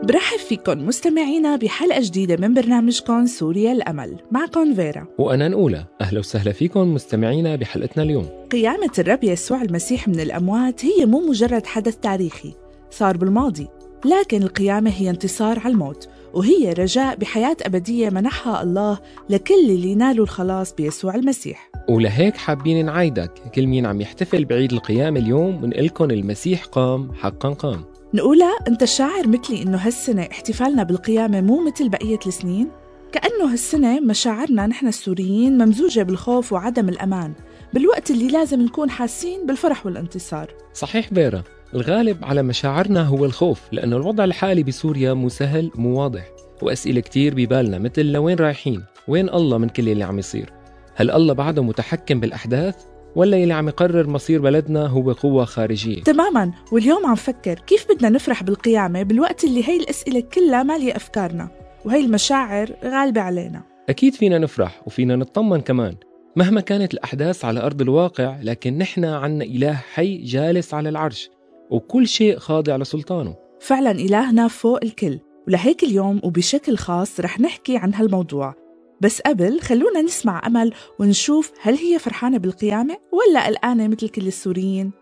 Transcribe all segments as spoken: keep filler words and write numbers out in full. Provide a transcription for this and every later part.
برحب فيكن مستمعينا بحلقة جديدة من برنامجكم سوريا الأمل. معكم فيرا وأنا نقولة. أهلا وسهلا فيكم مستمعينا بحلقتنا اليوم. قيامة الرب يسوع المسيح من الأموات هي مو مجرد حدث تاريخي صار بالماضي، لكن القيامة هي انتصار على الموت، وهي رجاء بحياة أبدية منحها الله لكل اللي نالوا الخلاص بيسوع المسيح. ولهيك حابين نعايدك كل مين عم يحتفل بعيد القيامة اليوم ونقلكن المسيح قام حقا قام. نقولها أنت شاعر مثلي إنه هالسنة احتفالنا بالقيامة مو مثل بقية السنين؟ كأنه هالسنة مشاعرنا نحن السوريين ممزوجة بالخوف وعدم الأمان، بالوقت اللي لازم نكون حاسين بالفرح والانتصار. صحيح فيرا، الغالب على مشاعرنا هو الخوف، لأنه الوضع الحالي بسوريا مو سهل مو واضح، وأسئلة كتير ببالنا مثل لوين رايحين؟ وين الله من كل اللي عم يصير؟ هل الله بعده متحكم بالأحداث؟ ولا اللي عم يقرر مصير بلدنا هو قوة خارجية؟ تماماً. واليوم عم فكر كيف بدنا نفرح بالقيامة بالوقت اللي هاي الأسئلة كلها مالية أفكارنا وهي المشاعر غالبة علينا. أكيد فينا نفرح وفينا نطمن كمان مهما كانت الأحداث على أرض الواقع، لكن نحن عنا إله حي جالس على العرش وكل شيء خاضع لسلطانه. فعلاً إلهنا فوق الكل، ولهيك اليوم وبشكل خاص رح نحكي عن هالموضوع. بس قبل خلونا نسمع أمل ونشوف هل هي فرحانة بالقيامة ولا قلقانة مثل كل السوريين.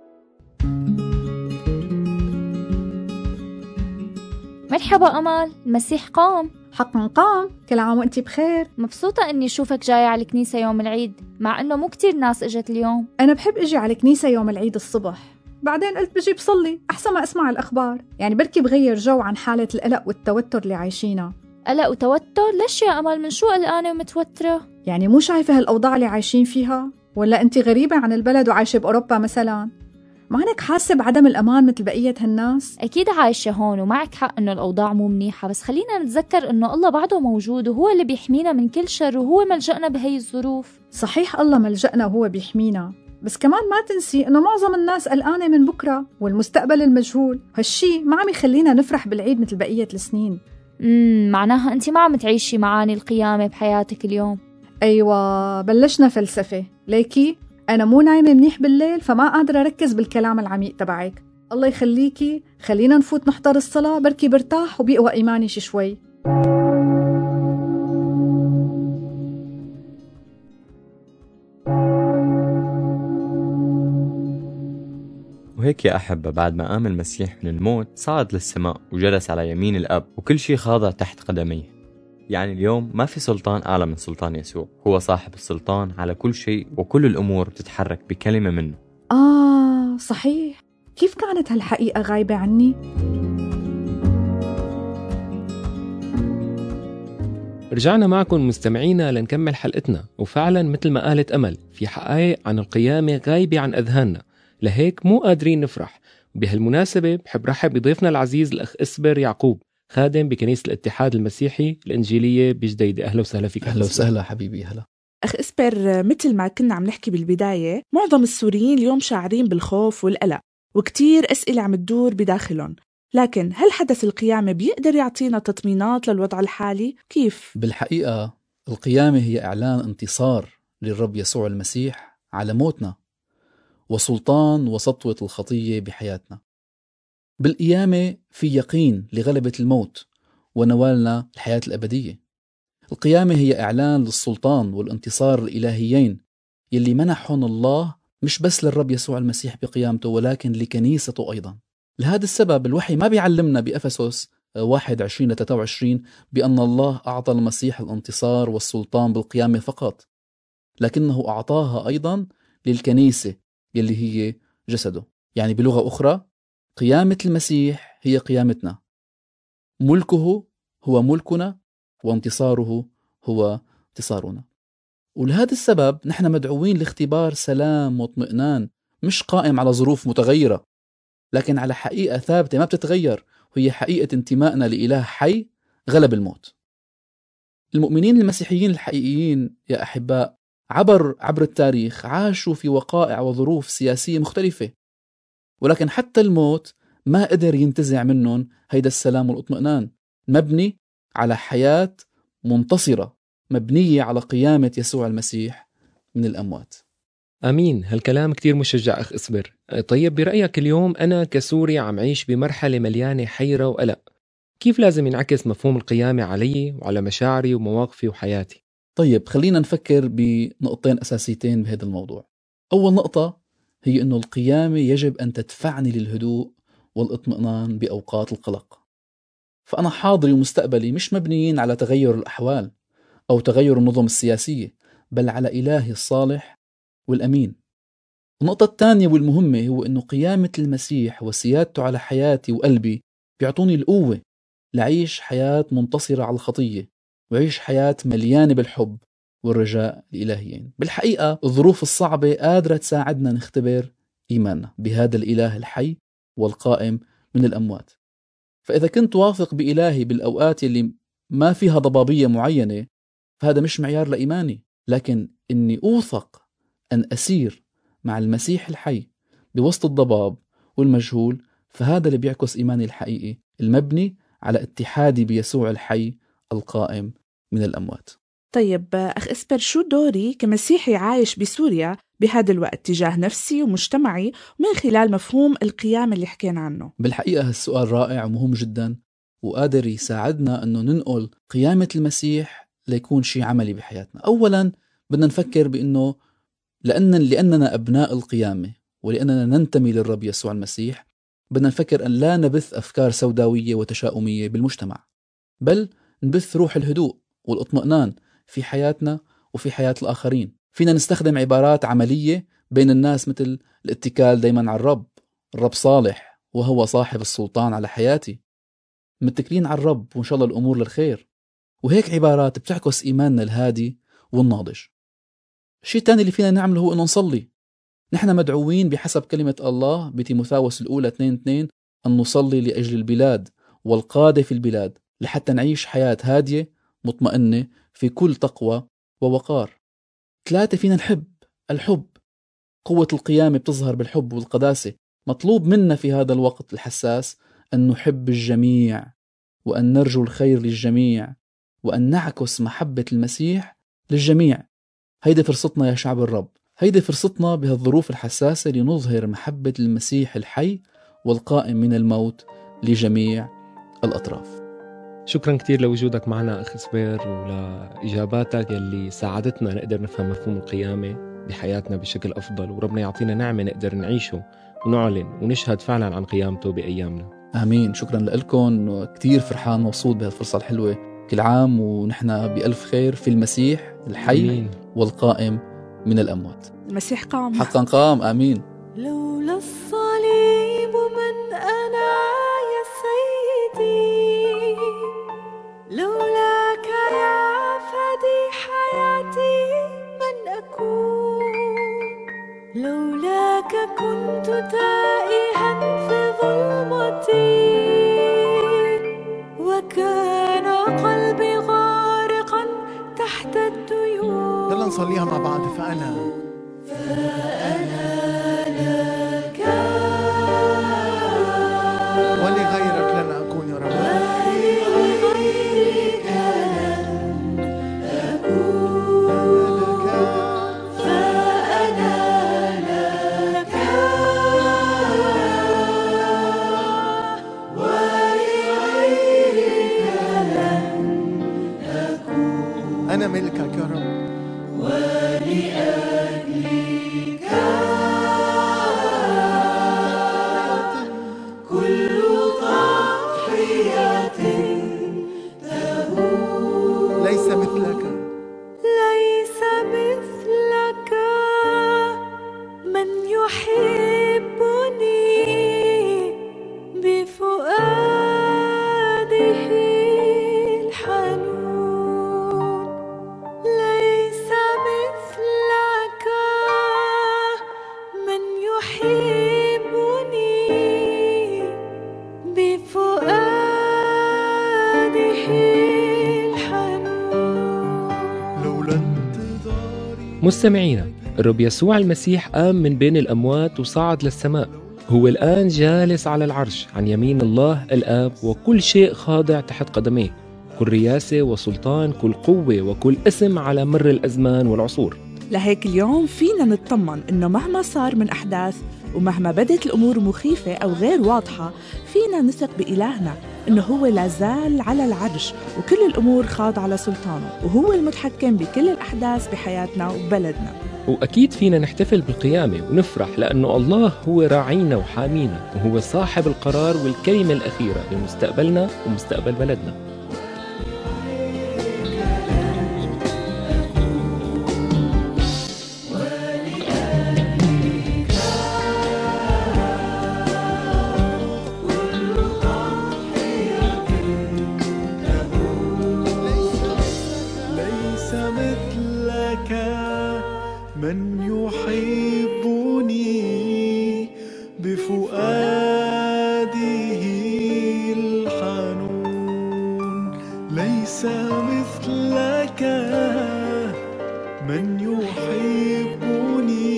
مرحبا أمل، المسيح قام حقا قام. كل عام وانتي بخير. مبسوطة أني أشوفك جاية على الكنيسة يوم العيد، مع أنه مو كتير ناس إجت اليوم. أنا بحب إجي على الكنيسة يوم العيد الصبح، بعدين قلت بجي بصلي أحسن ما أسمع الأخبار، يعني بركي بغير جو عن حالة القلق والتوتر اللي عايشينها. قلق وتوتر؟ ليش يا أمل؟ من شو قلقانة ومتوترة؟ يعني مو شايفة هالأوضاع اللي عايشين فيها؟ ولا أنتي غريبة عن البلد وعايشة بأوروبا مثلاً؟ ما هناك حاسة بعدم الأمان مثل بقية هالناس؟ أكيد عايشة هون ومعك حق إنه الأوضاع مو منيحة، بس خلينا نتذكر إنه الله بعده موجود وهو اللي بيحمينا من كل شر وهو ملجأنا بهي الظروف. صحيح الله ملجأنا وهو بيحمينا، بس كمان ما تنسي إنه معظم الناس قلقانة من بكرة والمستقبل المجهول، هالشي ما عم يخلينا نفرح بالعيد مثل بقية السنين. امم معناها أنت ما عم تعيشي معاني القيامة بحياتك اليوم. أيوة، بلشنا فلسفة. ليكي أنا مو نايمة منيح بالليل، فما قادرة أركز بالكلام العميق تبعك. الله يخليكي، خلينا نفوت نحضر الصلاة، بركي برتاح وبيقوى إيماني شوي. وهيك يا أحبة، بعد ما قام المسيح من الموت صعد للسماء وجلس على يمين الأب وكل شيء خاضع تحت قدميه. يعني اليوم ما في سلطان أعلى من سلطان يسوع، هو صاحب السلطان على كل شيء وكل الأمور بتتحرك بكلمة منه. آه صحيح، كيف كانت هالحقيقة غايبة عني؟ رجعنا معكم مستمعينا لنكمل حلقتنا، وفعلا مثل ما قالت أمل في حقائق عن القيامة غايبة عن أذهاننا، لهيك مو قادرين نفرح. بهالمناسبة بحب رحب بضيفنا العزيز الأخ إسبر يعقوب، خادم بكنيسة الاتحاد المسيحي الإنجيلية بجديدة. أهلا وسهلا فيك. أهلا وسهلا حبيبي. هلا أخ إسبر، مثل ما كنا عم نحكي بالبداية، معظم السوريين اليوم شاعرين بالخوف والقلق وكتير أسئلة عم تدور بداخلهم، لكن هل حدث القيامة بيقدر يعطينا تطمينات للوضع الحالي؟ كيف؟ بالحقيقة القيامة هي إعلان انتصار للرب يسوع المسيح على موتنا وسلطان وسطوة الخطية بحياتنا. بالقيامة في يقين لغلبة الموت ونوالنا الحياة الأبدية. القيامة هي إعلان للسلطان والانتصار الإلهيين يلي منحهم الله مش بس للرب يسوع المسيح بقيامته، ولكن لكنيسته أيضا. لهذا السبب الوحي ما بيعلمنا بأفسس واحد عشرين لثلاثة وعشرين بأن الله أعطى المسيح الانتصار والسلطان بالقيامة فقط، لكنه أعطاها أيضا للكنيسة يلي هي جسده. يعني بلغة أخرى، قيامة المسيح هي قيامتنا، ملكه هو ملكنا، وانتصاره هو انتصارنا. ولهذا السبب نحن مدعوين لاختبار سلام واطمئنان مش قائم على ظروف متغيرة، لكن على حقيقة ثابتة ما بتتغير، وهي حقيقة انتمائنا لإله حي غلب الموت. المؤمنين المسيحيين الحقيقيين يا أحباء عبر عبر التاريخ عاشوا في وقائع وظروف سياسية مختلفة، ولكن حتى الموت ما قدر ينتزع منهم هيدا السلام والاطمئنان، مبني على حياة منتصرة مبنية على قيامة يسوع المسيح من الأموات. أمين. هالكلام كتير مشجع أخ إسبر. طيب برأيك اليوم أنا كسوري عم عيش بمرحلة مليانة حيرة وقلق، كيف لازم ينعكس مفهوم القيامة علي وعلى مشاعري ومواقفي وحياتي؟ طيب خلينا نفكر بنقطتين أساسيتين بهذا الموضوع. أول نقطة هي أنه القيامة يجب أن تدفعني للهدوء والاطمئنان بأوقات القلق. فأنا حاضري ومستقبلي مش مبنيين على تغير الأحوال أو تغير النظم السياسية، بل على إلهي الصالح والأمين. النقطة الثانية والمهمة هو أنه قيامة المسيح وسيادته على حياتي وقلبي بيعطوني القوة لعيش حياة منتصرة على الخطية وعيش حياة مليانة بالحب والرجاء الإلهيين. بالحقيقة الظروف الصعبة قادرة تساعدنا نختبر إيماننا بهذا الإله الحي والقائم من الأموات. فإذا كنت واثق بإلهي بالأوقات اللي ما فيها ضبابية معينة، فهذا مش معيار لإيماني، لكن إني أوثق أن أسير مع المسيح الحي بوسط الضباب والمجهول، فهذا اللي بيعكس إيماني الحقيقي المبني على اتحادي بيسوع الحي القائم من الأموات. طيب أخ إسبر، شو دوري كمسيحي عايش بسوريا بهذا الوقت تجاه نفسي ومجتمعي من خلال مفهوم القيامة اللي حكينا عنه؟ بالحقيقة هالسؤال رائع ومهم جدا، وقادر يساعدنا أنه ننقل قيامة المسيح ليكون شيء عملي بحياتنا. أولا بدنا نفكر بأنه لأن لأننا أبناء القيامة ولأننا ننتمي للرب يسوع المسيح، بدنا نفكر أن لا نبث أفكار سوداوية وتشاؤمية بالمجتمع، بل نبث روح الهدوء والاطمئنان في حياتنا وفي حياة الآخرين. فينا نستخدم عبارات عملية بين الناس مثل الاتكال دايما على الرب، الرب صالح وهو صاحب السلطان على حياتي، متكلين على الرب وإن شاء الله الأمور للخير. وهيك عبارات بتعكس إيماننا الهادي والناضج. الشيء الثاني اللي فينا نعمله هو أنه نصلي. نحن مدعوين بحسب كلمة الله بتيموثاوس الأولى اثنين اثنين أن نصلي لأجل البلاد والقادة في البلاد لحتى نعيش حياة هادية مطمئنة في كل تقوى ووقار. ثلاثة، فينا نحب. الحب، قوة القيامة بتظهر بالحب والقداسة. مطلوب منا في هذا الوقت الحساس أن نحب الجميع وأن نرجو الخير للجميع وأن نعكس محبة المسيح للجميع. هيدي فرصتنا يا شعب الرب، هيدي فرصتنا بهالظروف الحساسة لنظهر محبة المسيح الحي والقائم من الموت لجميع الأطراف. شكرا كتير لوجودك معنا أخ إسبر ولإجاباتك يلي ساعدتنا نقدر نفهم مفهوم القيامة بحياتنا بشكل أفضل، وربنا يعطينا نعمة نقدر نعيشه ونعلن ونشهد فعلا عن قيامته بأيامنا. آمين. شكرا لكم، كتير فرحان مبسوط بهالفرصة الحلوة. كل عام ونحن بألف خير في المسيح الحي آمين. والقائم من الأموات. المسيح قام، حقا قام. آمين. لولا الصليب من أنا يا سيدي، لولاك يا فدي حياتي من أكون، لولاك كنت تائها في ظلمتي وكان قلبي غارقا تحت الديون. يلا نصليها مع بعض. فأنا فأنا لك ولغيرك لن أكون يا رب، ولغيرك لن أكون لك، فأنا لك ولغيرك لن أكون. أنا ملكك يا رب، ولأجلك كل تضحية تهون. ليس مثلك، ليس مثلك من يحبني بفؤاده الحنون. ليس مثلك من يحبني بفؤاده الحنون. لولا انتظاري. مستمعينا، الرب يسوع المسيح قام من بين الأموات وصعد للسماء. هو الآن جالس على العرش عن يمين الله الآب، وكل شيء خاضع تحت قدميه، كل رياسة وسلطان، كل قوة وكل اسم على مر الأزمان والعصور. لهيك اليوم فينا نطمن إنه مهما صار من أحداث ومهما بدت الأمور مخيفة أو غير واضحة، فينا نثق بإلهنا إنه هو لازال على العرش وكل الأمور خاضعة لسلطانه، وهو المتحكم بكل الأحداث بحياتنا وبلدنا. وأكيد فينا نحتفل بالقيامة ونفرح لأنه الله هو راعينا وحامينا، وهو صاحب القرار والكلمة الأخيرة بمستقبلنا ومستقبل بلدنا. من يحبني بفؤاده الحنون، ليس مثلك من يحبني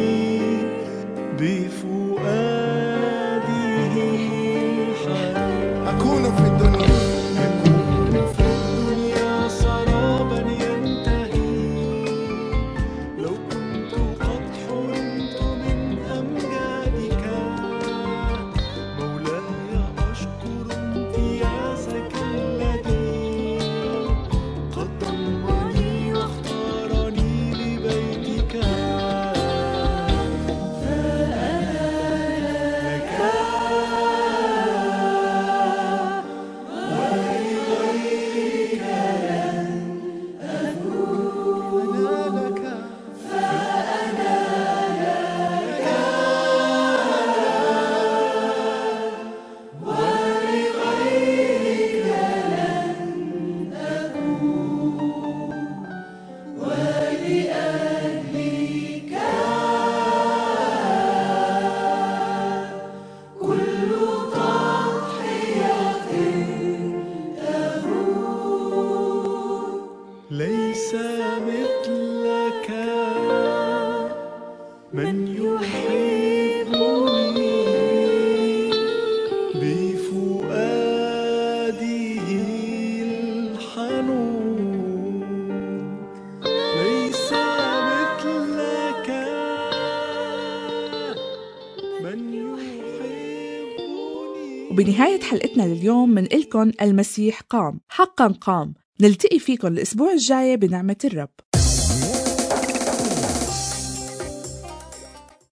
بفؤاده الحنون. أكون في الدنيا ليس مثلك من يحبني بفؤاده الحنون، ليس مثلك من يحبني. وبنهاية حلقتنا لليوم منقلكن المسيح قام، حقا قام. نلتقي فيكن الأسبوع الجاي بنعمة الرب.